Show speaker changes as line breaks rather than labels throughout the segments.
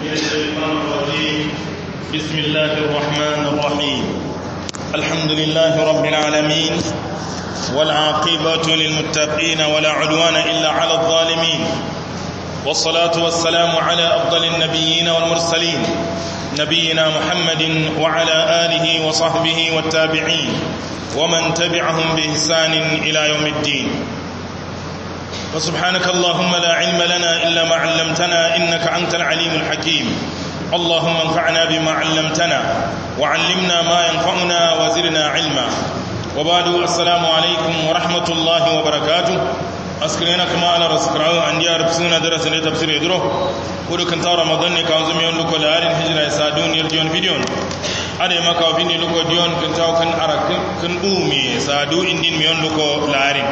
من الشيطان الرجيم. بسم الله الرحمن الرحيم. الحمد لله رب العالمين، والعاقبة للمتقين ولا عدوان إلا على الظالمين، والصلاة والسلام على أفضل النبيين والمرسلين نبينا محمد وعلى آله وصحبه والتابعين ومن تبعهم بإحسان إلى يوم الدين. وسبحانك اللهم لا علم لنا إلا ما علمتنا إنك أنت العليم الحكيم. اللهم انفعنا بما علمتنا وعلمنا ما ينفعنا وزرنا علما. وبعد السلام عليكم ورحمة الله وبركاته. أسكرنا كما على رسكراو أن ياربسونا درس لتفسير يدره ودو كنت رمضان كان زميون لكو لارين هجرة يسادون يلتيون فيديون أدي ما كافيني لكو ديون كنتاو كن أرك كن أومي سادو إندين ميون لكو لارين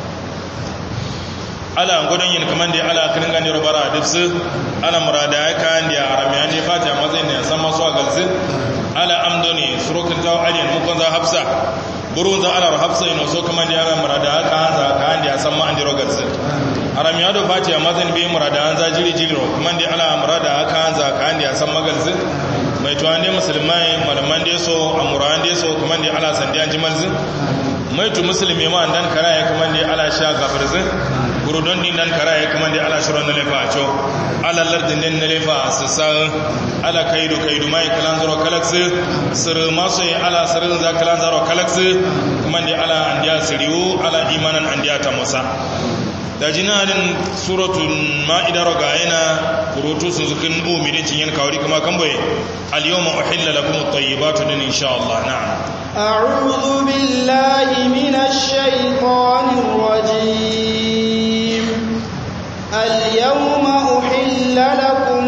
ala godon yin kaman da ala kirin gani rubara difsu ala murada ya kan da aramiyan ne fata mazai ne san masu agalsu ala amdoni surokin tawo aliyan mukon za hafsa burun za ala hafsa ino so kaman da ala murada ya kan da san ma an jiro galsu aramiyan da fata mazai bi murada an za jiri jiri kaman da ala murada ya kan da san magalsu mai tuwan da musulmai malaman da so amuran da so kaman da ala sandiyan jimalsu mai tu musulmi ma dan karaya kaman da ala sha gafarzin gurudon din nan kara ya kuma da ala shirin na lefa a co ala lardin din na lefa a sassan ala kaidu mai kalan zaro kalaksu sir masu yi ala sirin za kalan zaro kalaksu kuma da ala an diya siriwu ala imanan an diya ta musa da jinarin suratun ma'idar ga yana kurutu sun zukin umirin cinyen kawari kuma kan bai al-yawma uhilla lakum at-tayyibatu din insha Allah. na'am
a'udhu billahi minash shaitanir rajim. اليوم أحل لكم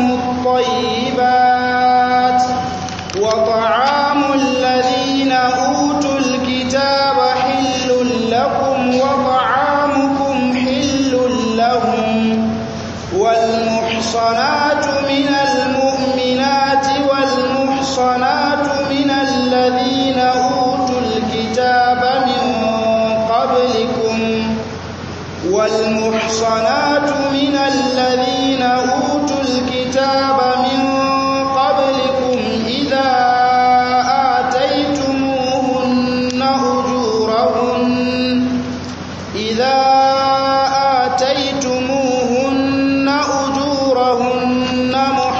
الطيبات وطعام الذين أوتوا الكتاب حل لكم وطعامكم حل لهم والمحصنات من المؤمنات والمحصنات من الذين أوتوا الكتاب من قبلكم والمحصنات من الذين أوتوا الكتاب من قبلكم إذا آتيتموهن أجورهن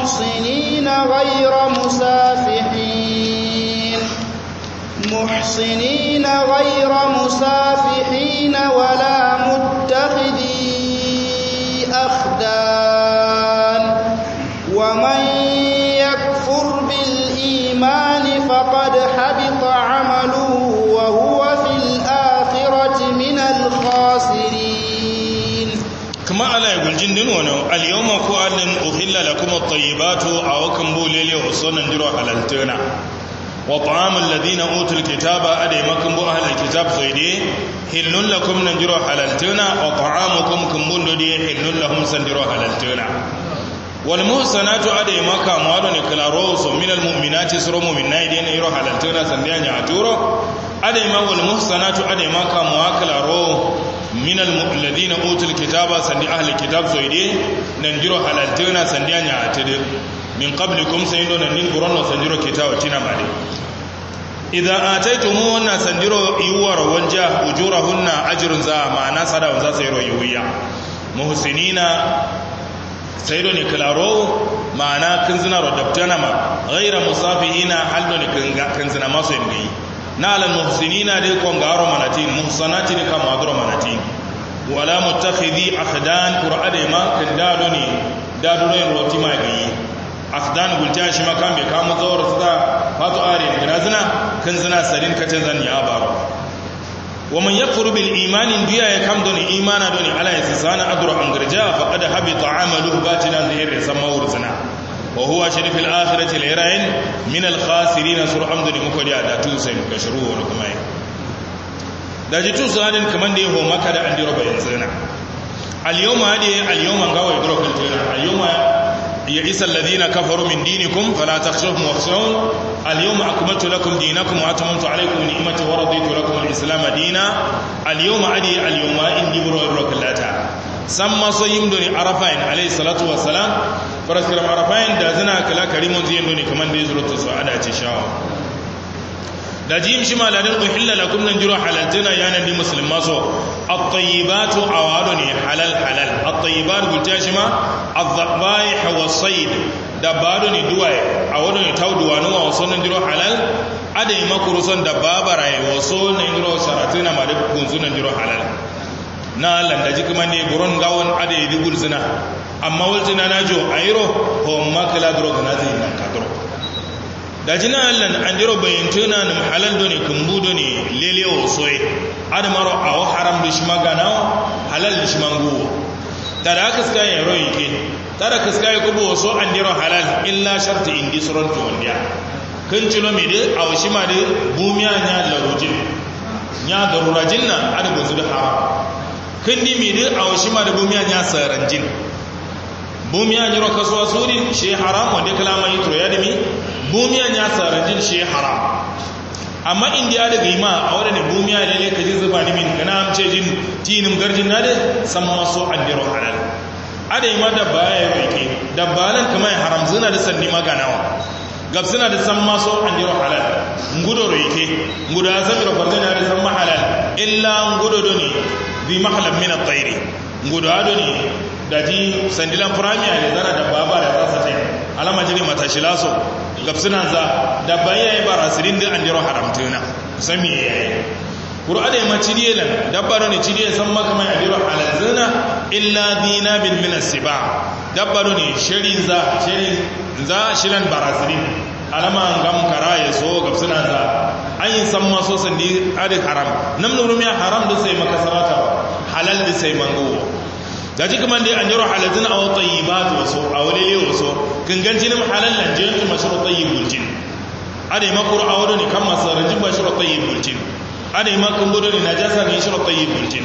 محصنين غير مسافحين ولا متخذي أخدان ومن يكفر بالإيمان فقد حبط عمله وهو في الآخرة من الخاسرين.
كما على يقول جندن ونو اليوم قال أحل لكم الطيبات أو كمبو ليلي وصونا ندرو على التنا وطعام الذين أوتوا الكتاب أدي مكم بو أهل الكتاب سيدي حل لكم نجرو حلالتنا وطعامكم كمبون دي حل لهم سنجرو حلالتنا والمحصنات أدي مكا موالون كلاروس من المؤمنات سرو مؤمنات دي نجرو حلالتنا سنديان يعتورو أدي ما والمحصنات أدي مكا موكلارو من الذين أوتوا الكتاب سندي أهل الكتاب سيدي نجرو حلالتنا سنديان يعتدر min qablikum sayyidun nin buranno sanjiro kitawa tina made idza ataytumuhunna sanjiro yuwar wanja ujurahunna ajrun za ma'ana sadawan za sayro yuwiya muhsinina sayyidun klaro ma'ana kinzina rodabtana ma ghayra musafihina halun kinzina maso yingi nalan muhsinina de ko ngaro manatin muhsanati de kam adro manatin wala muttakhidhi akhdan qur'ade ma kindado ni dadu ren rotima gi afdan gulta shi makan bai kamo zawar su da fatu are ne gina zina kan zina sarin kacin zan ya baro wa man yakfuru bil imanin biya ya kam doni imana doni ala yasana adru an garja faqad habita amaluhu batinan zahir sama wurzina wa huwa sharif al akhirati al irain min al khasirin sur amdani muko da tu sai ka shiru wa kuma da ji tu sanin kaman da yaho maka da an diro bayan zina al yawma hadi al yawma gawa idro kal tira al yawma يئس الذين كفروا من دينكم فلا تخشوهم واخشون اليوم أكملت لكم دينكم وأتممت عليكم نعمتي ورضيت لكم الإسلام دينا اليوم أدي اليوم إني برو الركلاتا سمى صيم دوني عرفين عليه الصلاة والسلام faraskiram arafayin da zina kala karimun zai nuni kamar da ya zurutu su ada ce shawa da jim shi maladin uhilla lakum nan jiro halaltuna yanan di musulma so at-tayyibatu awadu ne halal at-tayyibat gulta shi ma az-zabaih was-sayd da bado ne duwaye awadu ne tawduwa no waso nan jiro halal ada yi makuruson da babaraye waso nan jiro saratuna ma da gunzu nan jiro halal na landaji kuma ne buron gawon ada yi dugul zina amma walzina na jo ayro ho makala dro gana zai nan kadro da jina allan an jiro bayantuna na halal doni kumbudo ne lele osoy adamaro aw haram da shi magana halal da shi mango da aka ska ya royi ke tara kaska ya kubo so an jiro halal illa sharti indi suran to wanda kan cilo me de aw shi ma de bumiya nya larujin nya darurajin na adabu zu da haram kan di me de aw shi ma de bumiya nya saranjin bumiya jiro kasuwa surin shi haram wanda kalama yi to ya dimi bumiya ya sarajin shi haram amma indiya da gima a wadda ne bumiya ne ka ji zuba ni min kana amce jin tinin garjin na da san maso addiro halal ada yi ma da baya ya roike dabbalan kamar ya haram zina da sanni maganawa gab suna da san maso addiro halal ngudo roike ngudo ya zabira farzana da san mahalal illa ngudo doni bi mahalam min at-tayri ngudo adoni da ji sandilan firamiya da zana da baba da zasa tai alama jini matashilaso gabsuna za da bayayi barasirin da an jiro haramtuna sami yayi qur'ani ma cidiyelan dabbaro ne cidiye san maka mai ajiro alazina illa dina bil min as-siba dabbaro ne shirin za shiran barasirin alama ngam karaye so gabsuna za ayin san ma so sandi adi haram namnu rumiya haram da sai maka sarata halal da sai mango da ji kuma dai an jiro halaltun a wata yi ba ta waso a wani ne waso gangancinin halallan jinsu mashirar tsayin bulcin ada yi makuru a wadda ne kan masu rajin mashirar tsayin bulcin ada yi makon gudu ne na jasa ne shirar tsayin bulcin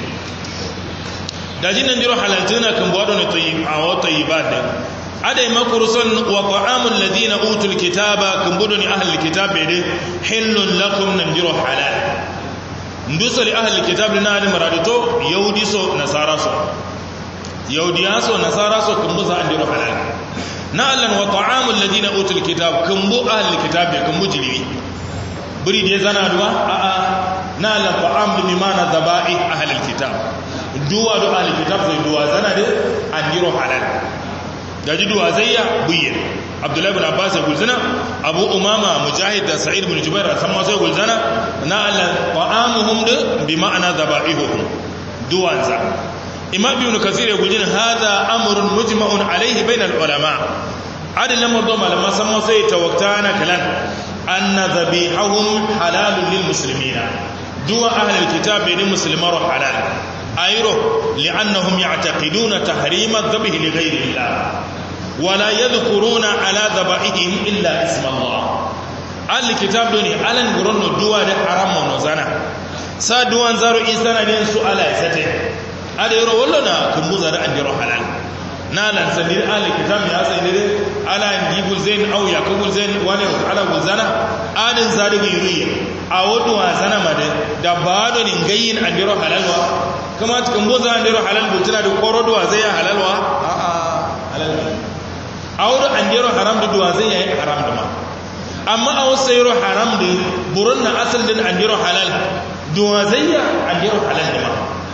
da ji nan jiro halaltun a kan buwado ne a wata yi ba da ada yi makuru son wa ta'amun ladina utul kitaba kan gudu ne ahal kitabe dai hillun lakum nan jiro halal ndusari ahal kitab na alim radito yahudi so nasara so yahudiya so nasara so kun buza andiro halal na allan wa ta'amul ladina utul kitab kun bu ahli kitab kun bu jilimi buri da zana duwa a a na allan ta'am bi mana zaba'i ahli kitab duwa do ahli kitab sai duwa zana de andiro halal daji duwa zayya buyin abdullahi ibn abbas ya gulzana abu umama mujahid da sa'id ibn jubair san ma sai gulzana na allan ta'amuhum bi ma'ana zaba'ihum duwanza imam ibn kasir ya gujin hada amrun mujma'un alayhi bainal ulama adallan mado malama san sai tawaktana kalan anna dhabihum halalun lil muslimina duwa ahli alkitab bin muslimar halal ayro li'annahum ya'taqiduna tahrima adh-dhabh li ghayri allah wala yadhkuruna ala dhabihim illa isma allah ahli alkitab doni alan gurun duwa da haram no zana sa duwan zaro isana din su ala isate ada yoro wallo na kumbuza da andiro halal na lan sandir ali kitab ya sai ne ala ngibul zain au yakubul zain wani ala gulzana adin zalibi yuriya a wadu wasana made da bado ni gayin andiro halalwa kuma kumbuza andiro halal butuna da korodo zai ya halalwa a a halal awdo andiro haram da duwa zai ya haram da ma amma aw sayro haram da burun na asal din andiro halal duwa zai ya andiro halal da ma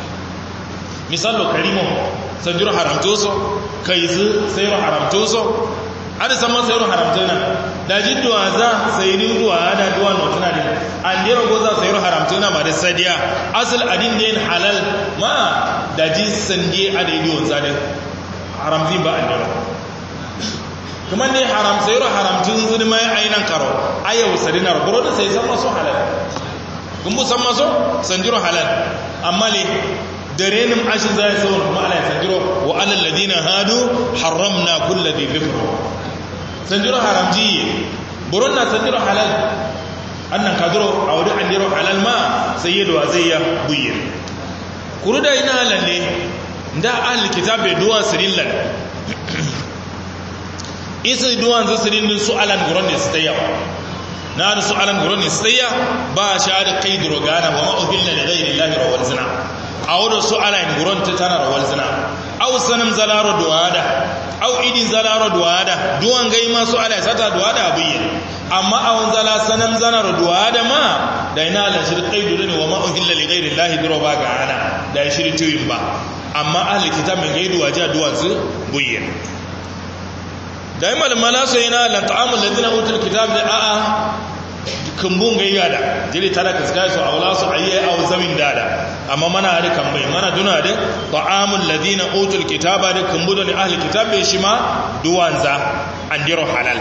misalo karimo sanjiro haramtoso kaizu sayro haramtoso ada sama sayro haramtona da jidduwa za sayrin duwa da duwa no tana din andiro goza sayro haramtona ma da sadiya asal adin din halal ma da ji sandi adai wonza da haramzin ba andiro kuma ne haram sayro haramtun zuni mai ainan karo ayo sadinar buro da sai san maso halal kun bu san maso sanjiro halal amma le darenin ashin zai sauran kuma ala ya sanjiro wa alal ladina hadu haramna kulli dhi dhikr sanjiro haramji buron na sanjiro halal annan kadro a wadi andiro halal ma sayyidu azayya buyin kuruda ina halal ne da ahli kitabe duwa sirillan isa duwan zasirin su alan guron ne su tayyawa na da su alan guron ne su tayya ba sha da qaidu gana wa ma uhilla li ghayri llahi rawal zina a wadda su ala yin guron ta tana rawar zina au sanin zalaro duwada au idin zala duwada duwan gai masu ala sata duwada abuyin amma awon zala sanam zana duwada ma da ina la shirkai dole ne wa ma uhilla li ghairi llahi duro ba ga ana da shirki ba amma ahli kitab min gaidu waja duwan su buyin da yi malmala so yana la ta'amul ladina utul kitab da a'a kumbun gayya da jiri tara kaskai su aula su ayye aw zamin dada amma mana hari kambai mana duna da ta'amul ladina utul kitaba da kumbudo ne ahli kitab be shi ma duwanza andiro halal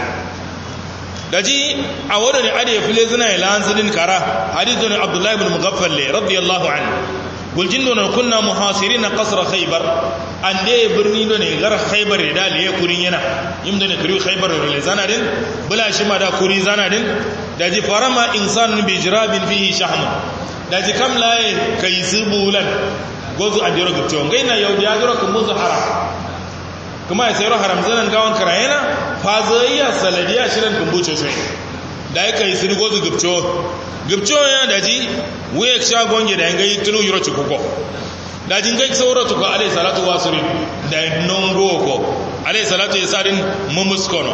daji a wado ne ade file zina ila anzilin kara hadithun abdullah ibn mughaffal radiyallahu anhu guljin don kunna muhasirin qasr khaybar ande birni don ne gar khaybar da liye kurin yana yim don kuri khaybar da zanadin bula shi ma da kuri zanadin daji farama insan bi jirabin fihi shahm daji kam laye kai subulan gozu andiro gutto ngaina yau da garo kun muzu haram kuma ya sayar haram zanan gawon karayena fazayya saladiya shirin kumbuce shi da ya kai sun gozu gipco ya daji wuya sha gonge da yangayi tunu yiro cikuko daji ngai sauro to ko alayhi salatu wasuri da nongo ko alayhi salatu yasarin mumuskono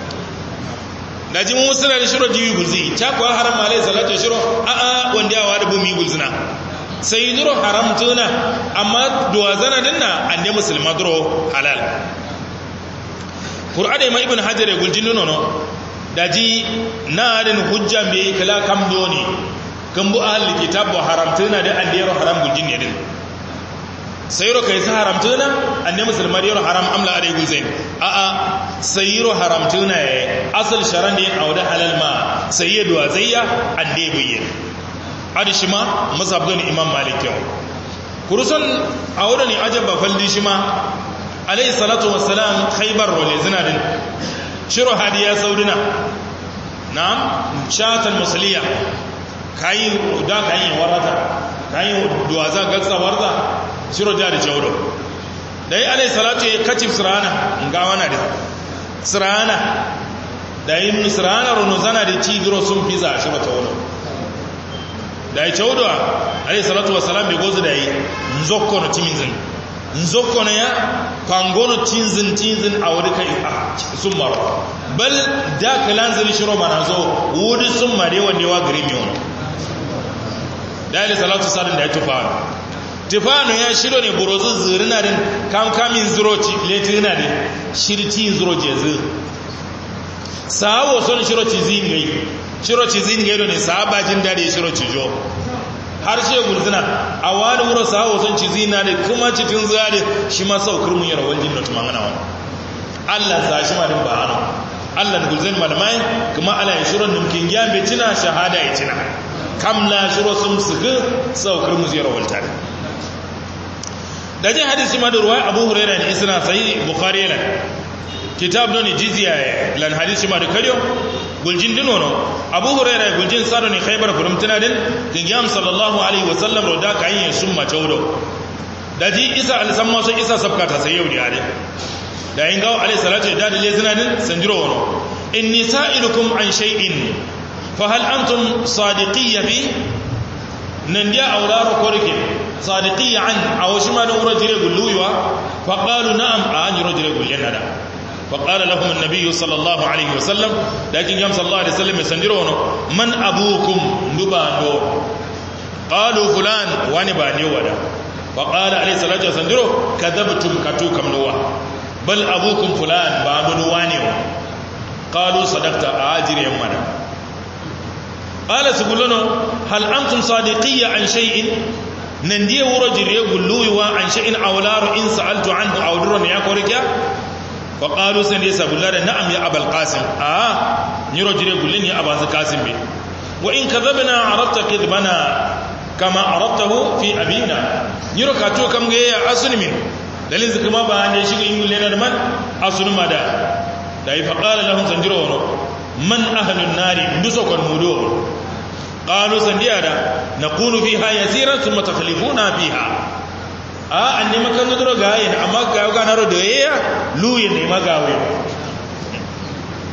daji mumusira da shiro diwi gulzi ta ko haram alayhi salatu shiro a wanda ya wada bumi gulzina sai duro haram tuna amma duwazana dinna ande musulma duro halal qur'ani ma ibn hajar ya guljin nono daji na din hujja be kala kam doni kan bu ahli kitab haram tuna da ande ro haram guljin ne din sai ro kai sa haram tuna ande musulma ro haram amla ade gulzain a a sai ro haram tuna asal sharan din awda halal ma sai duwazayya ande bayyin adishima mazhabun imam malik yau kurusun a wurin ne ajabba falli shi ma alayhi salatu wassalam khaybar role zinadin shiro hadiya saudina na'am shatan musliya kai da kai warata kai duwaza gatsa warza shiro jari jawdo dai alayhi salatu ya kacif sirana ngawana da sirana dai sirana rono zana da tigro sun fiza shi mata wannan da ya caudu alayhi salatu wasalam bai gozu da yi nzokko na timinzin nzokko na ya kwangono tinzin a wuri kai sun maro bal da kalanzin shiro mana zo wuri sun mare wanda yawa gari mai wani da alayhi salatu wasalam da ya tufano ya shiro ne burozun zirina din kamin zuro letirina din shirti zuro jezi sawo son shiro cizin gai shiro cizin gai ne sabajin dare shiro cijo har shi gurzina a wani wuro sawo son cizina ne kuma cikin zare shi ma saukar mun yara waljin da tumangana wani Allah za shi ma din ba ano Allah da gulzin malamai kuma ala ya shiro nimkin ya bai cina shahada ya cina kam la shiro sun suga saukar mun yara waltare da jin hadisi ma da ruwa Abu Hurairah ne isna sahih Bukhari lan kitab don jizya lan hadisi ma da kariyo guljin dinono Abu Hurairah guljin saro ne Khaybar furumtuna din kingiyam sallallahu alaihi wasallam roda kayin summa chawdo daji isa al-samma so isa sabkata sai yau diare da yin gawo alaihi salatu da dale zina din sanjiro wono inni sa'ilukum an shay'in fa hal antum sadiqiyya bi nan dia auraro korike sadiqiyya an awshima da urajire gulluwa fa qalu na'am an urajire gullena da فقال لهم النبي صلى الله عليه وسلم لكن يوم صلى الله عليه وسلم يسندرون من أبوكم نبانو قالوا فلان وانباني ودا فقال عليه الصلاة والسلام كذبتم كتوكم نوا بل أبوكم فلان بانو وانيو قالوا صدقت آجر يمنا قال سبلنا هل أنتم صادقية عن شيء نندي ورجل يقول له عن شيء أولار إن سألت عنه أو درون يقولك faƙalu sai da ya sabu lada na'am ya abal ƙasim a niro jire gullin ya abazu ƙasim bai wa in ka zabi na arabta kidbana kama arabtahu fi abina niro ka to kam gaya asulmin dalin zika ma ba ne shi in gulle na man asulma da yi faƙala lahun sanjiro wano man ahalun nari duso kwan mudo ƙalu sandiya da na kunu fi ha yasiran sun matakhalifuna fi ha a an nema kan zuduro gaye amma ga ganar da yaya luyin ne magawe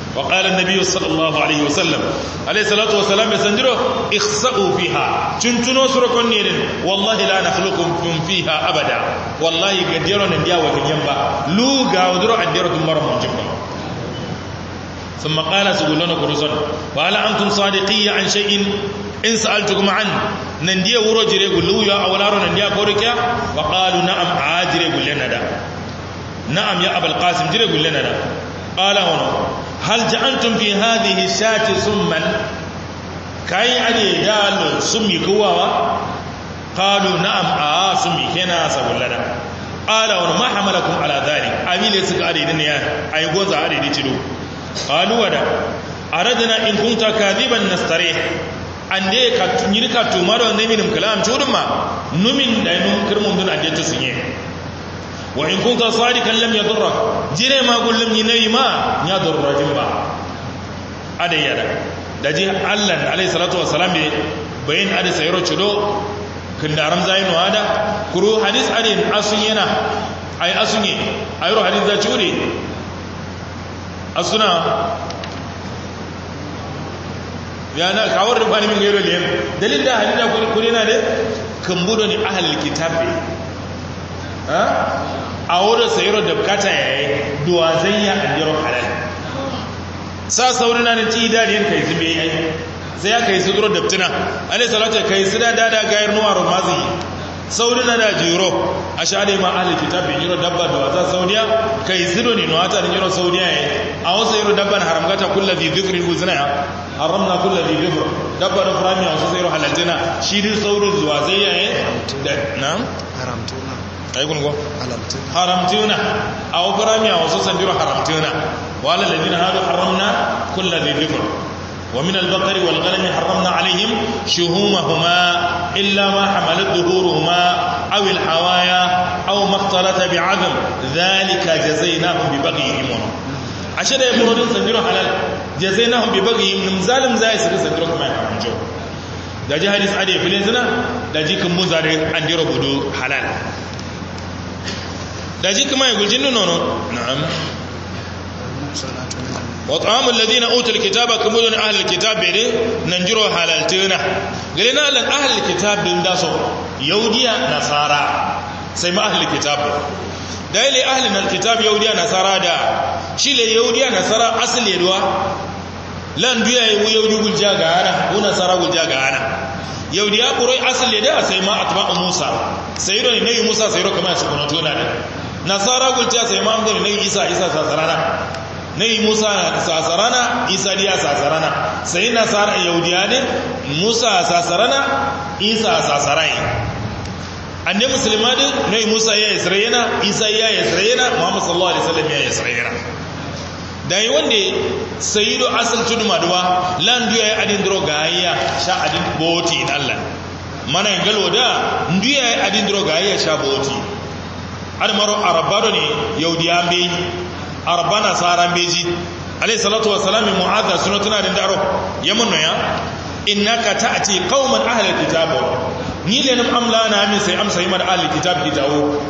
wa qala an-nabiy sallallahu alaihi wasallam alayhi salatu wasalam sandiro ikhsa'u fiha tuntuno surokon ne din wallahi la nakhluqukum fiha abada wallahi gadero nan dia wa yamba lu ga wadro andero dum maro mon jibba thumma qala subulana kurusan wa ala antum sadiqiyya an shay'in in sa'altukum an nan dia wuro jire gullu ya awlaro nan dia korika wa qalu na'am ajire gullena da na'am ya abul qasim jire gullena da qala wa hal ja'antum fi hadhihi shati summan kai ade dal summi kuwawa qalu na'am summi kena sabullada qala wa ma hamalakum ala dhalik amile suka ade din ya ay goza ade di cido qalu wada aradna in kunta kadhiban nastarih ande ka tunyirka tumaro ne minum kalam chudumma numin da nun kirmun dun ade to sunye wa in kunta sadikan lam yadurrak jire ma gullum ni nayi ma ya durra jimba adayada daji Allah alayhi salatu wassalam be bayin ade sayro chudo kindaram zainu ada kuru hadis ade asun yana ay asunye ayro hadis da churi asuna yana kawar da bani min gairo lem dalil da hadida kurina de kambudo ni ahlul kitabi a wurin sayarwa da bukata ya yi duwazayya a jiran halal sa saurin na ci idaniyar kai zube ya yi sai ya kai su duro da fitina alai salatu kai su da dada gayar nuwa romazi saurin na da jiro a shaɗe ma ahalin kitabin jiro dabba da wasa saudiya kai zido ne nuwata da jiro saudiya ya yi a wasu yaro dabban haramgata kulla fi zikirin uzina ya haramna kulla fi zikir dabba da furami a wasu sayarwa halaltina shi din saurin duwazayya ya yi da na
haramtuna
aikun go haramtuna aw faramiya wasu sandiro haramtuna wala ladina hadu haramna kullu dhi dhikr wa min al-baqari wal ghanami haramna alayhim shuhumahuma illa ma hamalat dhuhuruhuma aw al-hawaya aw ma ikhtalata bi'adam dhalika jazaynahum bi baghihim ashada yamurun sandiro halal jazaynahum bi baghihim zalim zai sandiro kuma haramjo da ji hadis ade filin zina da ji kun muzare andiro budu halal da ji kuma ya guljin nono na'am wa ta'amul ladina utul kitaba kamudun ahlul kitab ne nan jiro halaltuna gare na lan ahlul kitab din da so yahudiya nasara sai ma ahlul kitab da ile ahlul kitab yahudiya nasara da shi le yahudiya nasara asali duwa lan duya yahudi gulja ga ana ko nasara gulja ga ana yahudiya buroi asali da sai ma atba'u musa sai ro ne musa sai ro kamar su kuno tona da nasara gulta sai ma amdani nayi isa sasarana nayi musa sasarana isa diya sasarana sai nasara yahudiya ne musa sasarana isa sasarai anne musulmani nayi musa ya isra'ila isa ya isra'ila muhammad sallallahu alaihi wasallam ya isra'ila dai wanda sayyidu asal tudu maduwa lan duya adin dro gayya sha adin boti in Allah mana ngalo da duya adin dro gayya sha boti maro arabado ne yaudiya be arabana saran beji alayhi salatu wassalam mu'adha sunatuna din daro yamunno ya innaka ta'ti qauman ahli kitab ni lenum amlana min sai amsa yimar ahli kitab kitabu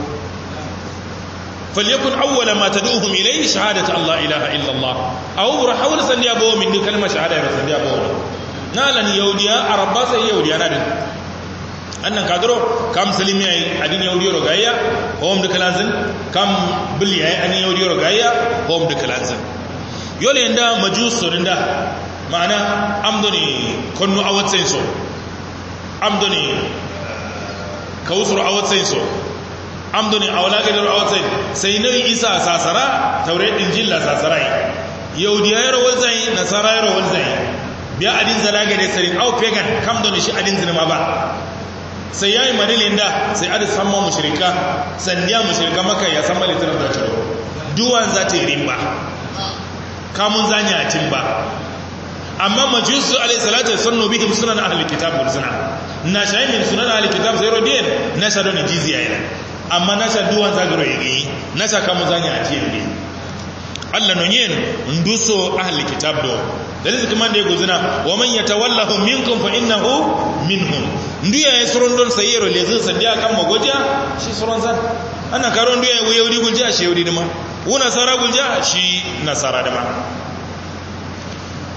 falyakun awwala ma tad'uhum ilayhi shahadatu an la ilaha illa allah aw rahawla sandiya bo min kalma shahada ya sandiya bo nalan yaudiya arabba sai yaudiya na din annan kadro kam salimi ay adin yawdiyo gayya hom de kalanzin kam billi ay adin yawdiyo gayya hom de kalanzin yole nda majus sorinda mana amdoni konnu awatsen so amdoni kawsuru awatsen so amdoni awlaga dar awatsen sai nabi isa sasara taurat injil la sasarai yawdiya yaro wazai nasara yaro wazai biya adin zalaga ne sarin au pagan kam doni shi adin zinama ba sai yayi manilin da sai adi samma mushrika sandiya mushrika maka ya samma litirar da ciro duwan za ta yi rimba kamun zanya a cimba amma majusu alayhi salatu sunnu bihim sunan ahli kitab wal sunna na shayi min sunan ahli kitab sai rodin na shado ni jizya yana amma na sha duwan za garo yi na sha kamun zanya a cikin Allah no yin nduso ahli kitab do dalil kuma da guzuna wa man yatawallahu minkum fa innahu minhum ndiya yasron don sayero lezin sandiya kan magoja shi suron zan ana karon ndiya yahudi gulja shi yahudi dima una sara gulja shi nasara dima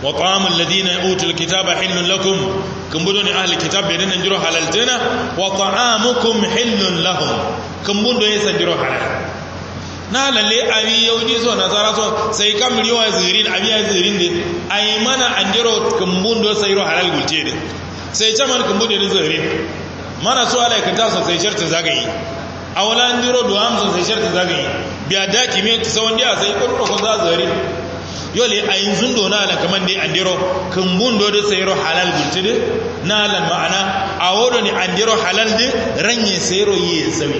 wa ta'amul ladina utul kitaba hillun lakum kumbudoni ahli kitab be nan jiro halaltena wa ta'amukum hillun lahum kumbundo yesa jiro halal na lalle abi yaudi so nasara so sai kam riwa zirin abi ya zirin de ai mana andiro kumbundo sai ro halal gulce de sai chaman kumbundo de zirin mana so alai kanta so sai sharta zagayi awala andiro duam so sai sharta zagayi biya daki me sawandi a sai ko za zirin yole a yanzu dona na kaman dai andiro kumbundo da sayro halal gultide na lan ma'ana a wodo ni andiro halal de ranye sayro yi sawi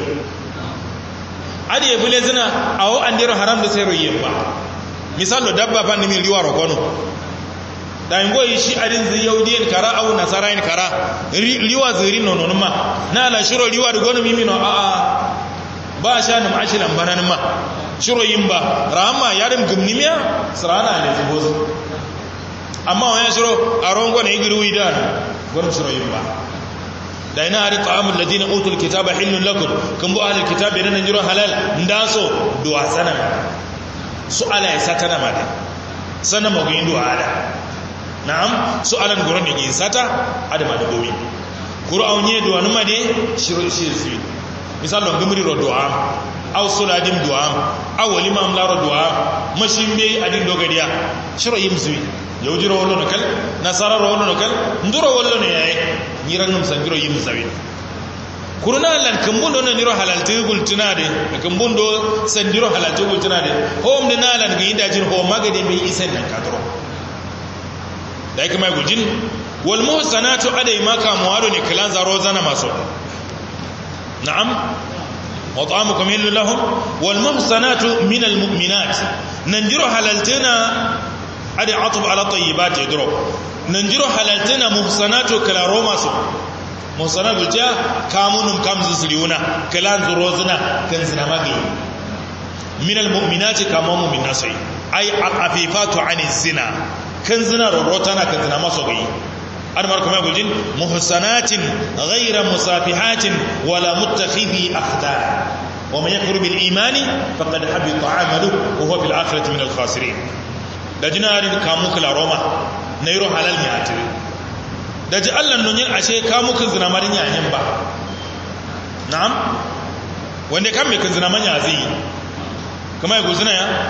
adi e bule zina awo andiro haram da sayro yi ba misalo dabba fa ni mi liwaro kono da ngo yi shi adin zi yaudiyen kara au nasarain kara liwa zirin nono ma na la shiro liwa da gono mimi no a ba sha na ma'ashilan banan ma shiro yin ba rahama yarim gumnimiya sarana ne zubozu amma wani shiro a rongo ne igirwi da gwanin shiro yin ba da ina hari ta'amul ladina utul kitaba hillun lakum kan bu ahlul kitabi nan jiro halal ndaso duwa sana su ala ya satana ma da sana magin duwa da na'am su alan gurin ne sata adama da gomi qur'an ne duwa numa de shiro shi misal don gumri ro du'a aw suladim du'a aw limam la ro du'a mashimbe adin dogadiya shiro yimsui yawjiro wollo no kal nasara ro wollo no kal nduro wollo ne yayi nyirangum sanjiro yimsawi kuruna lan kambundo no niro halalti gultunade kambundo sandiro halalti gultunade hom de nalan ga inda jin ho magade be isen nan kadro dai kuma gujin wal muhsanatu adai maka muwado ne kalan zaro zana maso na'am wa ta'amukum illu lahum wal muhsanatu min al mu'minat nanjiro halaltina adi atub ala tayyibat yadro nanjiro halaltina muhsanatu kala romaso muhsanatu ja kamunum kamzu siliuna kalan zurozuna kan zina magi min al mu'minat kama mu'minasai ay afifatu ani zina kan zina rotana kan zina maso gai أرمر كما يقولون محسنات غير مسافحات ولا متخذي أخدان ومن يكفر بالإيمان فقد حبط عمله وهو في الآخرة من الخاسرين لجنا أرين كاموك الأروما نيرو حلال مياتر لجأ الله ننين أشياء كاموك الزنامارين يعنين با نعم وإن كم يكن زنامان يعزي كما يقولون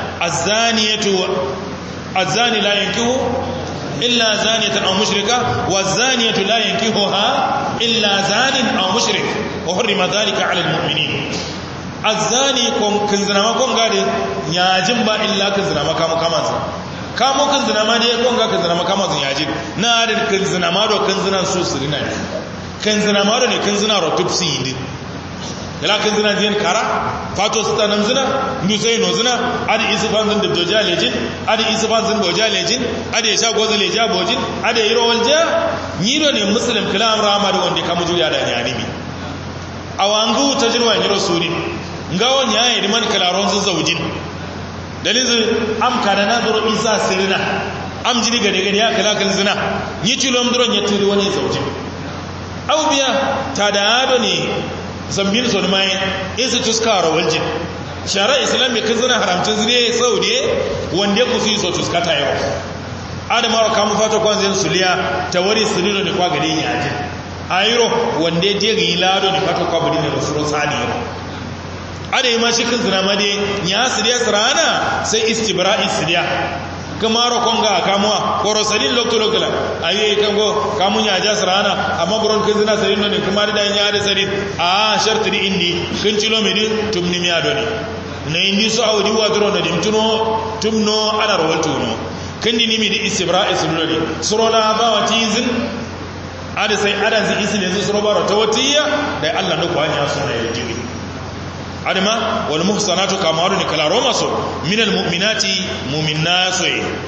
الزاني لا ينكه إلا زانية أو مشركة والزانية لا ينكحها إلا زان أو مشرك وحرم ذلك على المؤمنين الزاني كنزنا ما كون غادي ياجن با إلا كنزنا ما كامو كامانسا كامو كنزنا ما دي كون غا كنزنا ما كامانسا ياجن نا دي كنزنا ما دو كنزنا سوسرنا كنزنا ما دو ني كنزنا رو تبسي يدي yala kan zina jiyan kara fato sita nan zina ndusai no zina adi isifan zin da doja lejin adi isifan zin boja lejin adi ya sha goza leja bojin adi ya yi rawar ja niro ne muslim kalam rama da wanda kama juya da yanimi a wangu ta jirwa niro suri ngawon ya yi man kalaron zin zaujin dalin zin am kada na zuro isa sirina am jini gane gane ya kala kan zina yi cilom duron ya turi wani zaujin au biya ta da ado ne zambin su mai isa tuskara waljin shara islami kan zina haramcin zine saudi wanda ku su yi so tuskata yau adamar kamun fata kwanzin suliya ta wari sulilo ne kwa gari ne ajin ayiro wanda ya je yi lado ne fata kwa bari ne da suro sani yau adai ma shi kan zina ma dai ya siriya sirana sai istibra'i siriya kamaro konga kamuwa koro sadin lokto lokala ayi kango kamun ya jas rana amma buron kizina sadin ne kuma da ya da sadin a sharti di indi kin kilo medi tumni mi adoni ne indi so awdi wadro na dim tumno ana rawaltuno kandi ni mi di istibra'i sunudi surola ba watizin ada sai ada zai isi ne suro baro tawtiya da Allah no kwanya sunna ya jigi adama wal muhsanatu kamaru ni kala romaso minal mu'minati mu'minasu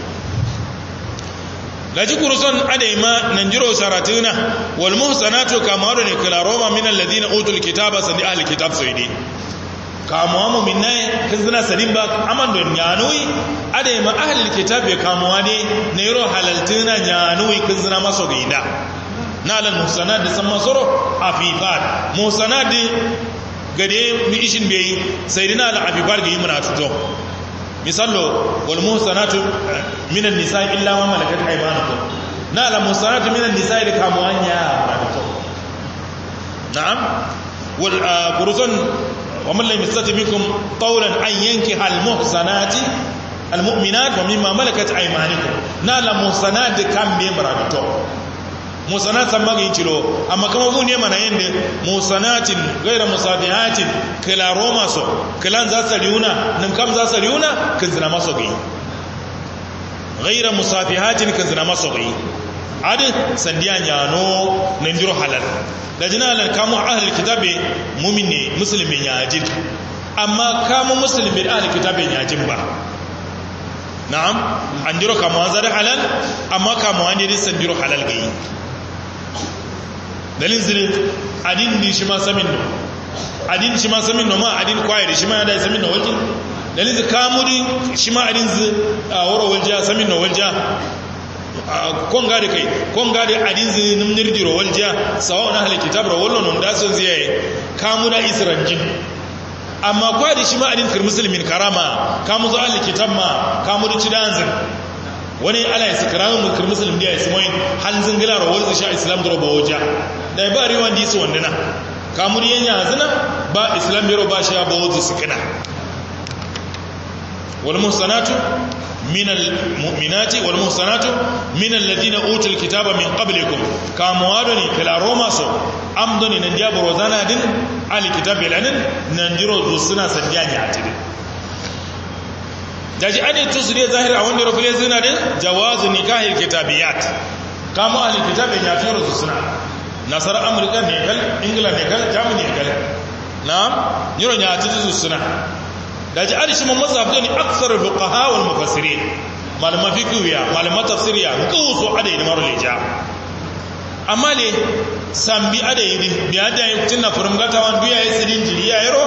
laji kuruson adaima nanjiro saratuna wal muhsanatu kamaru ni kala roma minal ladina utul kitaba sadi ahli kitab sayidi kamuwa mu'minai kizna sadin ba aman don yanui adaima ahli kitab ya kamuwa ne nero halaltuna yanui kizna maso gida nalan muhsanat da san masoro afifat muhsanat gade mi ishin bai sai dina al'abibar ga yi muna tuto misallo wal muhsanatu minan nisa'i illa ma malakat aymanukum na la muhsanatu minan nisa'i da kamuanya radito na'am wal qur'an wa man lam yastati minkum qawlan an yankiha al muhsanati al mu'minat wa mimma malakat aymanukum na la muhsanat kam be radito musanat san magin ciro amma kama bu ne mana yende musanatin gaira musabihatin kila roma so kilan za su riuna nim kam za su riuna kin zina maso gai gaira musabihatin kin zina maso gai adi sandiya nyano nan jiro halal da jinalan kamu ahlul kitabe mu'min ne muslimin yajin amma kamu muslimin ahlul kitabe yajin ba na'am an jiro kamu an zada halal amma kamu an yi san jiro halal gai dalin zirin adin ni shi ma samin no adin shi ma samin no ma adin kwaye da shi ma da samin no waljin dalin zai kamuri shi ma adin zai wara waljiya samin no waljiya kon gade kai kon gade adin zai nimnirdiro waljiya sawa na halin kitab ra wallon da sun zai kamuna isra'jin amma kwaye da shi ma adin kir musulmin karama kamu zo halin kitab ma kamuri cidanzin wani ala ya sikiramin mulkar musulun da ya isi moyin hanzin gila rawar zai sha islam da roba wajen da ya ba riwan da yi su wandana kamuri yan yazina ba islam yaro ba shi ya ba wajen sikina wal muhsanatu minal mu'minati wal muhsanatu minal ladina utul kitaba min qablikum kamuwado ne kila roma so amdoni nan diya borozana din ali kitabe lanin nan jiro suna sandiya ne a tiri daji ane tusriya zahir a wanda rafile zina din jawazu nikahil kitabiyat kamo ahli kitabin ya fi rusu suna nasar amurka ne kal ingila ne kal germany ne kal na'am yiro ya ci su suna daji ane shi mun mazhab ne aksar fuqaha wal mufassirin malama fiqhiya malama tafsiriya ko so adai da marulija amma ne sambi adai biya da tinna furum gatawan biya yasidin jiriya yaro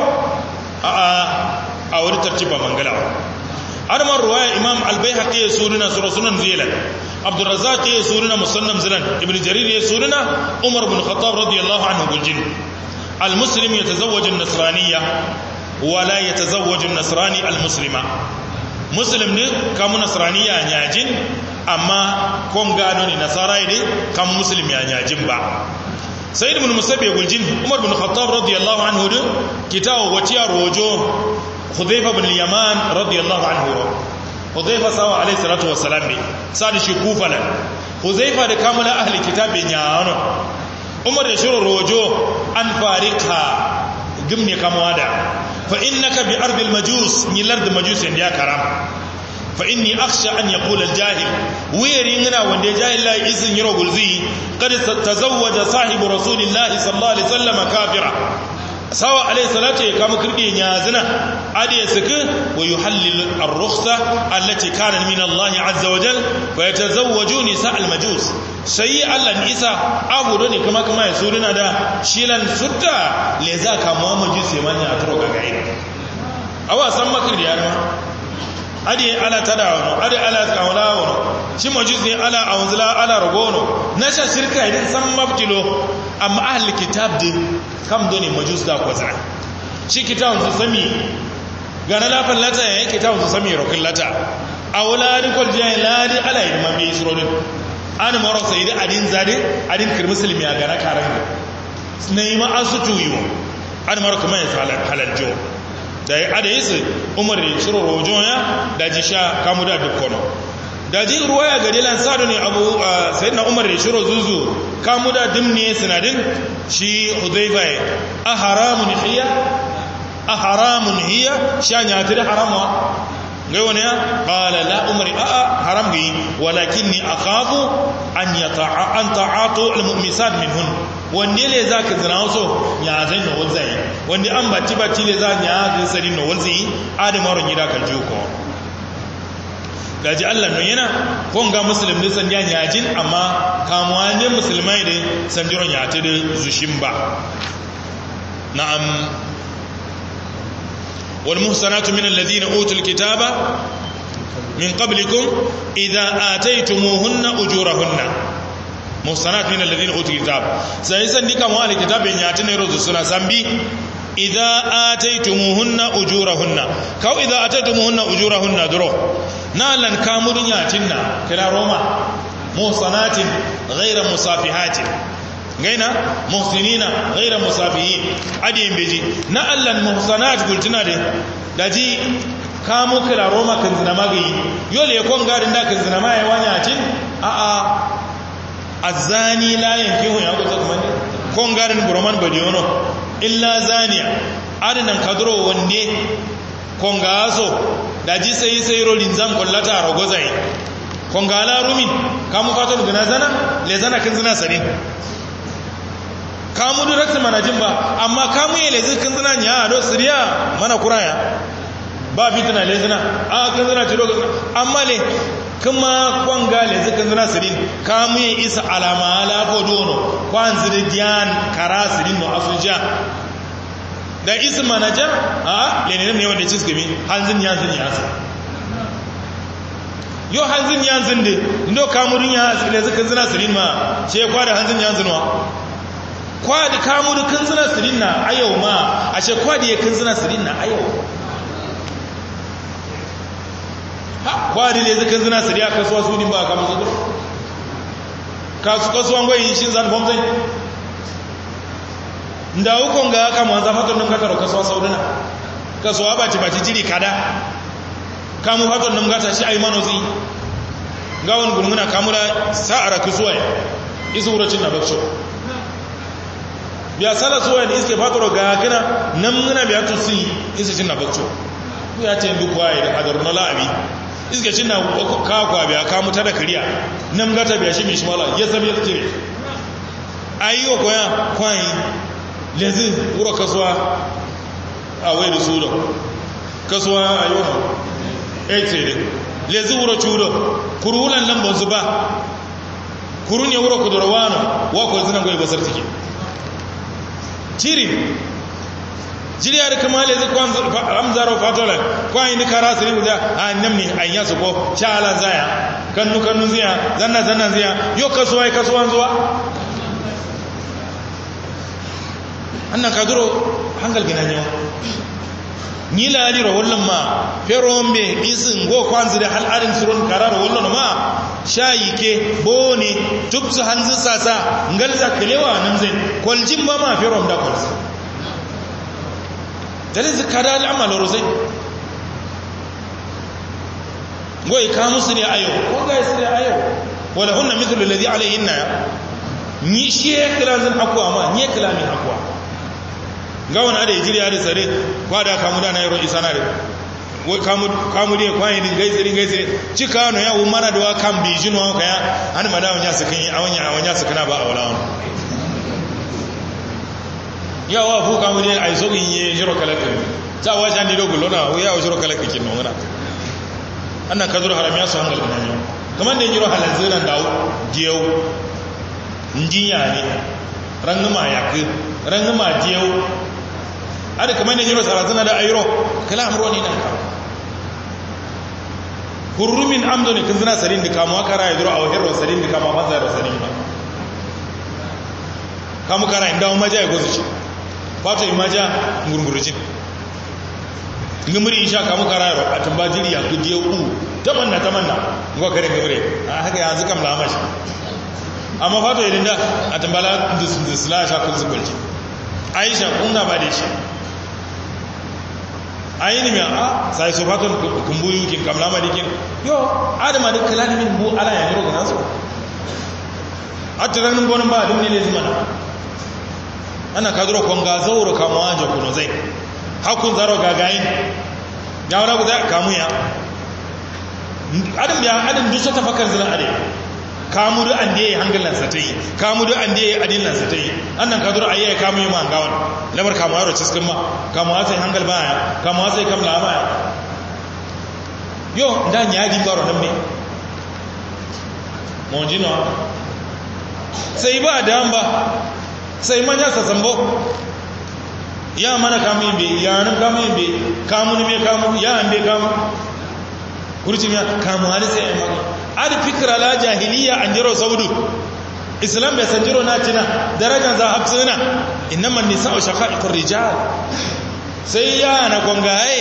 a wani tartiba mangalawa armar ruwaya imam al-bayhaqi ya suruna sunan zilan abdurrazzaq ya suruna musannam zilan ibn jarir ya suruna umar ibn khattab radiyallahu anhu guljin al-muslim yatazawwaju an-nasraniyya wa la yatazawwaju an-nasrani al-muslima muslim ne kamu nasraniya nyajin amma kon gano ne nasara ne kamu muslim ya nyajin ba sayyid ibn musabbih guljin umar ibn khattab radiyallahu anhu kitabu watiya rojo Hudhaifa bin Yaman radiyallahu anhu Hudhaifa sawa alayhi salatu wassalam ne sadi shi kufalan Hudhaifa da kamala ahli kitabin yano Umar da shiru rojo an farika gimne kamwada fa innaka bi ardil majus ni lard majus ya karam fa inni akhsha an yaqula al jahil wayri ngina wanda jahil la izin yiro gulzi qad tazawwaja sahibu rasulillahi sallallahu alaihi wasallam kafira sawa alayhi salatu ya kama kirdi ya zina adi ya saki wa yuhallilu ar-rukhsa allati kana min Allah azza wa jalla wa yatazawwaju nisa al-majus sai Allah isa abu ne kuma ya suruna da shilan sutta le za ka mu majus sai manya taro ga gai awa san makirdi ya ma adi ala tadawo adi ala kawlawo shi majus ne ala awanzila ala rogono na sha shirka idan san mabtilo amma ahli kitab din kam doni majus da kwaza shi kitabun su sami gana lafan lata ya yi kitabun su sami rokin lata a wulari kwaljiya ladi ala yi mafi isrodin an mara sai da adin zade adin kirmusulmi a gana karan na yi ma'an su tuyiwo an mara kuma ya halarjo da ya adayi su umar da ciro rojon ya da ji sha kamu da dukkono da ji ruwaya ga dilan sadu ne abu sai na umar da shiro zuzu kamu da dimne sinadin shi hudhaifa a haramun hiya shanya tare haramwa gai wani ya qala la umar a haram gai walakinni akhafu an ta'atu al-mu'misat minhun wanne ne zaka zina waso ya zai na walzai wanda an bati ne za ya zai sari na walzai adamaron gida kan juko gaji Allah no yana konga muslim ne san yajin amma kamuwa ne musulmai ne sanjiron ya ta da zushin ba na'am wal muhsanatu min alladhina utul kitaba min qablikum idha ataytumuhunna ujurahunna muhsanatu min alladhina utul kitaba sai san dika mu al kitabin ya ta ne rozu suna zambi idza ataytumuhunna ujurahunna kaw idza ataytumuhunna ujurahunna duro nalan kamudun yatinna kila roma muhsanatin ghayra musafihatin gaina muhsinina ghayra musafihin adi beji na allan muhsanat gultuna de daji kamu kila roma kan zina magayi yole kon garin da kan zina mai wanya tin a azani la yankihu ya gozo kuma ne kon garin burman badiono illa zaniya adinan kadro wande kon gaso daji sai rolin zam kollata rogozai kon gala rumin kamu faton gina zana le zana kan zina sanin kamu direct manajin ba amma kamu yele zikin zina nya do siriya mana kuraya ba fitina le zina a kan zina tiro amma le kuma kwanga le zikin zina sirin kamu ye isa alama ala bodono kwan ziridian kara sirin no asuja da isa manaja a le ne wanda ciskimi hanzin yanzin yasa yo hanzin yanzin de ndo kamurin ya le zikin zina sirin ma ce kwa da hanzin yanzin wa kwadi kamu da kanzuna sirin na ayau ma a ce kwadi ya kanzuna sirin na ayau ha kwadi ne zai kanzuna sirin ya kasuwa su din ba kamun zadur kasuwan gwai shi zan bomzai da hukun ga aka manza fatan nan gata da kasuwa saudina kasuwa ba ci jiri kada kamu fatan nan gata shi ayi mano zai gawon gurguna kamu da sa'ara kasuwa ya isu wuracin na bakso biya sala suwa da iske fatoro ga kana nan muna biya tusi isa cin na bakco ya ce duk waye da hadar na la'abi iske cin na kakwa biya ka muta da kariya nan gata biya shi mishi mala ya zama ya tire ayiyo koya kwai lezi wuro kasuwa a wai da sudo kasuwa ayo etsere lezi wuro chudo kurulan nan bonzu ba kurun ya wuro kudurwano wa ko zinan goyi basar take ciri jiriya da kama le zai kwan amzaro fatola kwan yi kara su ribu da a nan ne a yi su ko sha'ala zaya kannu ziya zanna ziya yau kasuwa yi kasuwan zuwa annan kaduro hangal ginan yau ni lali rawallon ma ferombe isin go kwanzu da hal'adin surun karar rawallon ma shayi ke bone tubsu hanzu sasa ngalza kalewa nan zai kwaljin ba ma ferom da kwalzi dalin zikada al'amal rozai goyi ka musu ne ayo ko ga su ne ayo wala hunna mithlu alladhi alayhinna ni shi kirazin akwa ma ni kalamin akwa ga wani ada jiriya da tsare kwada kamu da na yaro isa na da wai kamu da kwaye din gaisiri cika no ya umara da kan bijin wa kaya an madawan ya sukan yi awanya sukana ba a wala wani yawa fu kamu da ai so yin ye jiro kalaka ta wajen ni dogo lona ya jiro kalaka kin no ngana annan kazuru haramiya su hangal kana ne kamar da jiro halal ziran dawo jiyau njinya ne ranguma yak ranguma jiyau ada kamar ne jiro sarazana da ayro kala amro ne nan ka hurumin amdo ne kinzina sarin da kamuwa kara ya duro a wahirwa sarin da kama banza da sarin ba kamu kara inda maja ya gozu shi fato imaja ngurngurjin ngumuri insha kamu kara ya a tambajiri ya kudiye u tamanna ngo kare ngumure a haka yanzu kam la mashi amma fato idan da a tambala disla sha kun zubalci aisha kunna ba da shi ayini mi a sai so faton kumbuyu kin kamla madikin yo adama da kalani min bu ala ya yiro gana so atiran mun gonin ba dum ne ne zuma ana kadro kon ga zauro kamo anje kuno zai hakun zaro gagayin ya wala guda kamu ya adam duso tafakkar zina ade kamu da an dai hangalan sa tai kamu da an dai adillan sa tai annan kadro ayya kamu yi ma gawan lamar kamu yaro ciskin ma kamu sai hangal baya kamu sai kamla baya yo dan ya di baro nan me monjino sai ba da ba sai manya sa zambo ya mana kamu be ya nan kamu be kamu ne me kamu ya an be kamu kurcin ya kamu hali sai ai maka adi fikra la jahiliya an jiro saudu islam bai sanjiro na tina darajar za hafsina innaman nisa'u shaqa'iqur rijal sai ya na kongaye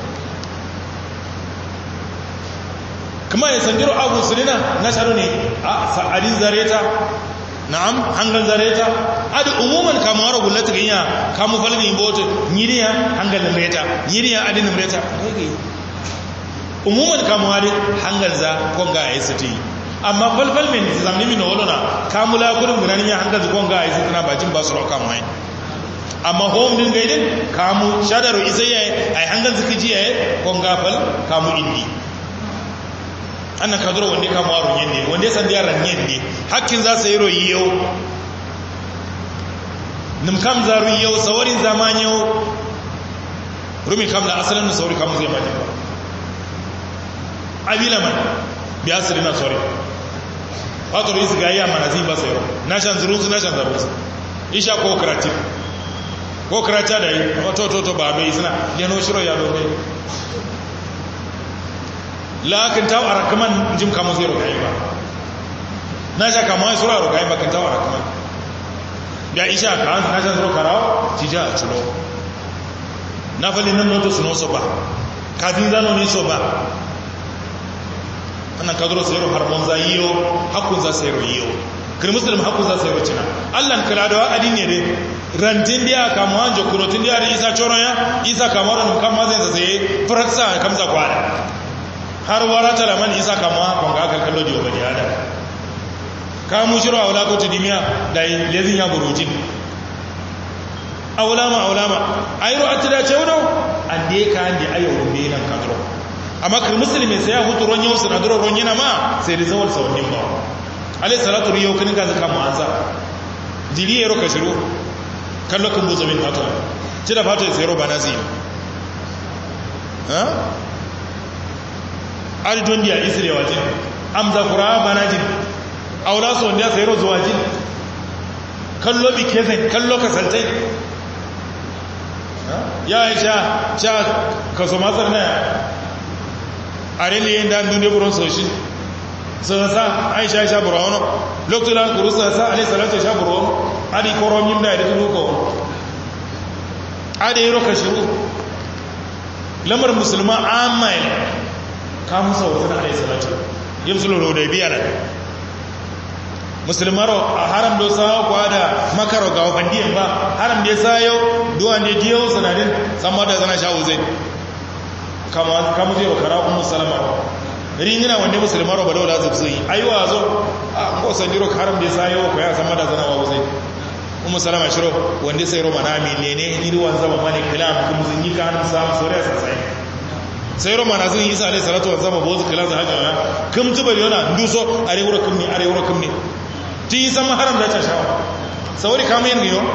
kuma ya sanjiro abu sulina na sharu ne a sa'adin zareta na'am hangal zareta adi umuman kamar gullata ganya kamu falgin boto nyiriya hangal namreta nyiriya adin namreta umuman kamar hangal za kongaye siti amma falfal min zamni min wolona kamula gurin gunani ya hangal konga ai sitana bajin basu roka mai amma home din gaidin kamu shadaru isai ai hangal zikiji ai konga fal kamu indi annan kaduro wanda kamu arun yenne wanda san da ran yenne hakkin za su yi royi yau nim kam zaru yau sawarin zaman yau rumi kam da asalin sauri kamu zai majin ba abila man biya sirina sorry wato da isi gaya mana zai ba sai ro na shan zurunsu na shan zarunsu isha ko karata da yi wato to ba bai suna yano shiro ya dobe lakin tawo arakaman jim kamo zai rogayi ba na sha kamo ya sura rogayi ba kan tawo arakaman ya isha ka an na shan zuro karawa tija a cilo na fali nan noto suno so ba kafin zano ne so ba annan kadro sayro harbon za yiyo hakun za sayro yiyo kir muslim hakun za sayro cina allan kala da adin ne de rantin dia kamo anjo kurotin dia da isa choroya isa kamaro num kam mazin za sai fraksa kamza kwada har warata la man isa kamo kon ga kan kallo diyo bani ada kamu shiro awla ko tidimiya dai lezin ya burujin awlama ayro atida chewdo ande ka ande ayo be nan kadro amma kar musulmi sai ya hutu ron yau sanaduro ron yana ma sai da zawal sawannin ba alai salatu riyo kin ga zaka mu anza dili yaro ka shiru kallo kan buzo min fato ci da fato sai roba nazi ha ari don dia isre wajin amza qura banajin aula so ndia sai rozo wajin kallo bi kezen kallo ka saltai ya aisha cha kaso matsar na are ne yin dan dunde buron soshi sa aisha sha buron lokacin kurusa sa alayhi salatu sha buron adi korom yin da tunu ko adi yaro kashiru lamar musulma amma ka musa wata alayhi salatu yimsulu da biya nan musulmaro a haram do sawo kwa da makaro ga bandiyan ba haram da sayo duwan da diyo sanadin samma da zana sha uzai kama zai wakara umu salama ringina wanda musulmaro ba daula zubzai aiwa zo a kosan jiro haram da sayo ko ya samma da zana wa uzai umu salama shiro wanda sai ro manami ne ni ruwan zama mane kalam kuma zun yi kan samu sore sai sai ro manazin isa alayhi salatu wa zama bozu kalam haka kum tuba yana duso arewura kumni ti sama haram da ta shawa sauri kama yin giyo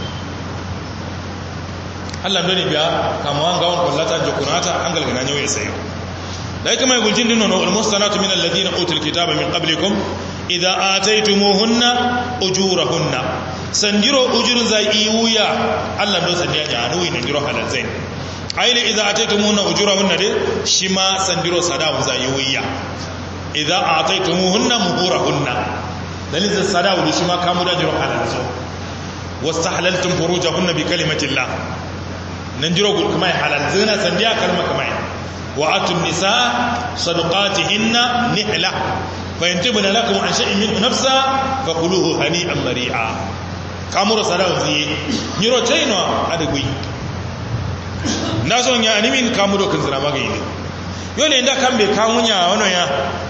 Allah dole biya kama wanga won kullata jokunata an galgana nyawe sayo dai kuma yi gulcin dinno al mustanatu min alladhina utul kitaba min qablikum idza ataytumuhunna ujurahunna sanjiro ujurun zai iwuya Allah do sandiya janu ne diro halal zain aile idza ataytumuhunna ujurahunna de shima sanjiro sadawu zai iwuya idza ataytumuhunna muhurahunna dalilin sadawu da shima kamu da diro halal zo wastahlaltum furujahunna bi kalimatillah nan jiro gul kuma halal zina sandiya kalma kuma wa atun nisa sadaqatihinna nihla fa yantibuna lakum an shay'in min nafsa fakuluhu hani'an mari'a kamuro sadawu zi nyiro chaino adagui naso nya animin kamuro kan zira magayi yole nda kambe kawunya wono ya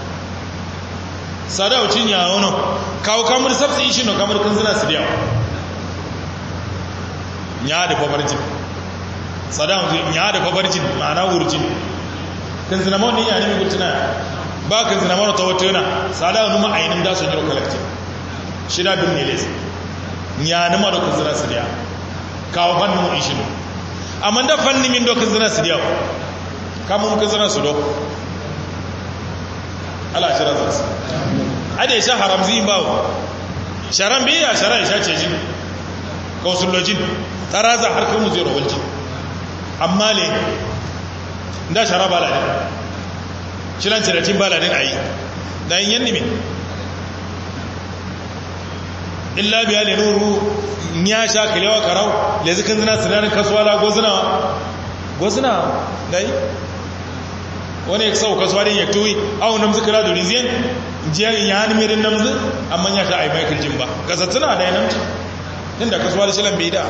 sadawu cinya wono kawo kamur sabsi ishi no kamur kan zina sidiya nya da fabarjin sadawu nya da fabarjin ma'ana wurjin kan zina mawani ya nemi gutuna ba kan zina mawani ta wata yana sadawu numa ainihin da su jiro collective shida bin ne lesi nya numa da kan zina sidiya kawo fannin mu ishi no amma da fannin min do kan zina sidiya kamun kan zina su do Allah shira zasu ade sha haram zin bawo sharan biya shara sha ce jin kausullojin taraza har kan mu zero walji amma le nda shara baladin shilan ciratin baladin ayi dan yanni min illa biya le nuru nya sha kalewa karau le zikan zina sinarin kasuwa la gozina dai wani ya sau kasuwa din ya tuwi awu namzu kira da riziyan jiyar ya hannu mirin namzu amma ya ta aibai kirjin ba kasa tuna da ya namci inda kasuwa da shilan bai da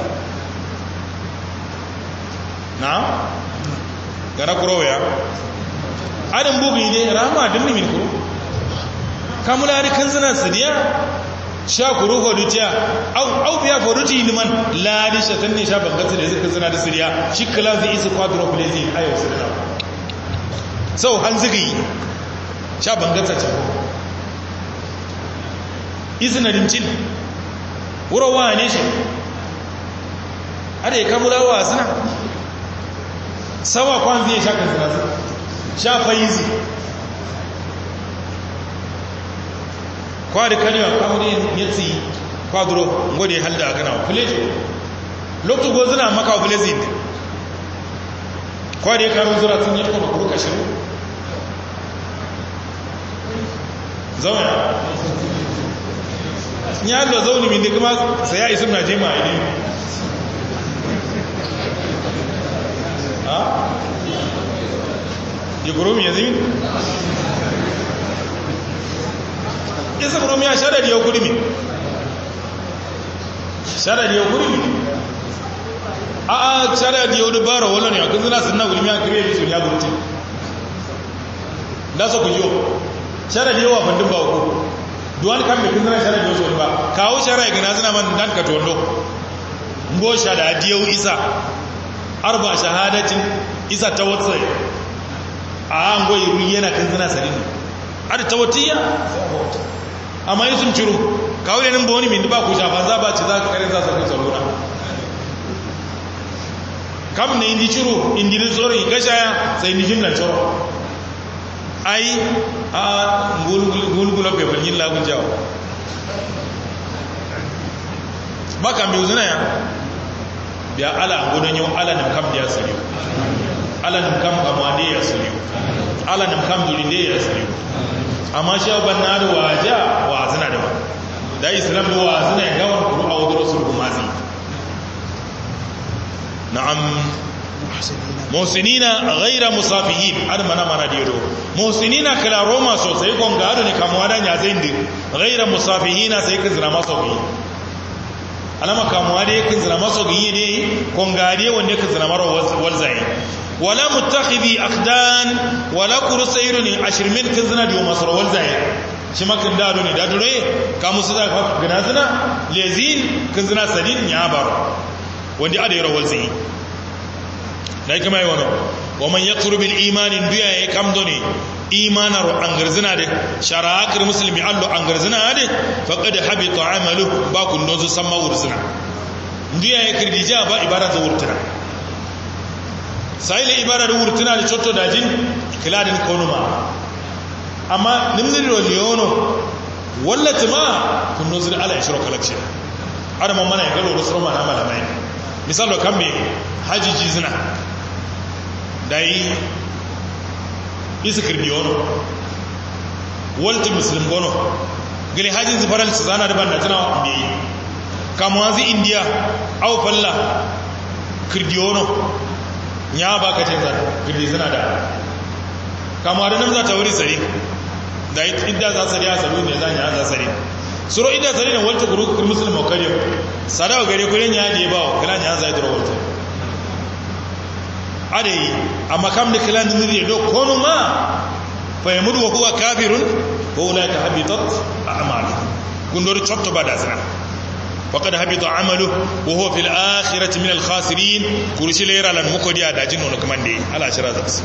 na gara kuro ya adin bugu ne rama din nimin kuro kamula hari kan zina sadiya sha kuro hodutiya au biya hoduti liman ladi shatan ne sha bangatsu da zai kan zina da sadiya shi kala zai isa quadruplezin ayo sadiya sau hanzigi sha bangatsa can izinarin cin wurawa ne shi ada ya kamulawa suna sawa kwan zai sha kansu sha faizi kwari kanewa kamurin ya tsi kwaduro ngode ya halda a gana filejo lokacin gozuna maka filezin kwari ya karo zura tun yi kuma kuro kashiru zauna ya lo zauni min da kuma sai ya isu na jema idi ha ya gurumi ya zimi isa gurumi ya shara da ya gurumi a shara da ya dubara wala ne akan zina sunna gurumi ya kire su ya gurti da so ku jo shara da yawa bandin ba ku duwan kan mai kinzana shara da wasu ba kawo shara ya gina zina man dan ka tondo ngo shada diyau isa arba shahadatin isa tawatsai a ngo yuri yana kinzana sarin ar tawatiya amma yusum ciru kawo ne nan ba wani min ba ku shafa za ba ci za ka kare za su kai tsaruna kam ne indi ciru indi tsoro ga shaya sai ni jinnan tsoro ai a gulgula bai balgin lagun jawo ba kan biyu zina ya biya ala gudun yau ala nimkam da ya siriyo ala nimkam kama da ya siriyo ala nimkam duri da ya siriyo amma shi ban na da waje wa zina da ba da islam da wa zina ya gawon kuru a wadda rasul gumazi na'am muhsinina ghaira musafihin har mana diro muhsinina kala roma sosai kon gado ne kamuwa dan ya zai ndi ghaira musafihina sai kin zira maso bi alama kamuwa dai kin zira maso bi ne kon gade wanda kin zira maro walzai wala muttakhidi akhdan wala kursayrun ashirmin kin zina dio masro walzai shi makin dado ne dadure kamu su da gana zina lezin kin zina sadin ya bar wanda ada yaro walzai dai kuma yi wani waman ya turu bil imanin duya ya kamdo ne imanar an garzina da shara'akar musulmi allo an garzina da faƙa da habi ta'amalu ba kundin su san mawurzina duya ya kirdija ba ibara ta wurtuna sai la ibara da wurtuna da cotto dajin kiladin konuma amma nimzin roliyono wallata ma kundin su da ala ya shiro kalakci adaman mana ya galo da su roma na malamai misalo kan mai hajiji zina dai isa kirbiyono walti muslim gono gili hajin zifaral su zana da banda tana biyi kamuwazi indiya au falla kirbiyono ya ba ka tenzar kirbi zina da kamuwa da nan za ta wuri sare da idda za sare a saru ne zan ya za sare suro idda sare na walti kuru muslim o kariyo sadawa gare kuren ya je bawo kilan ya zai duro walti adayi amma kam da kilan da zai do kono ma fa yamudu wa huwa kafirun wa ulaika habitat a'malu kundor chotto bada zina faqad habita amalu wa huwa fil akhirati min al khasirin kurshi lera lan mukodi ada jinno no kamande ala shira zabs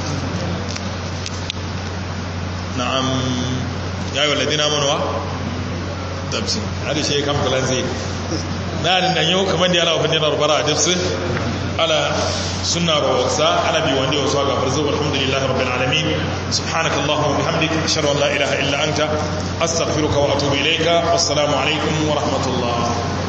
na'am ya ayyuhal ladina amanu wa tabsi hadi shay kam kalan zai nan yau kamar da yana wafin yanar bara a dafsu ala suna rawaksa ala bi wanda wasu ga farzo alhamdulillah rabbil alamin subhanaka allahumma bihamdik ashhadu an la ilaha illa anta astaghfiruka wa atubu ilayka wassalamu alaikum wa rahmatullah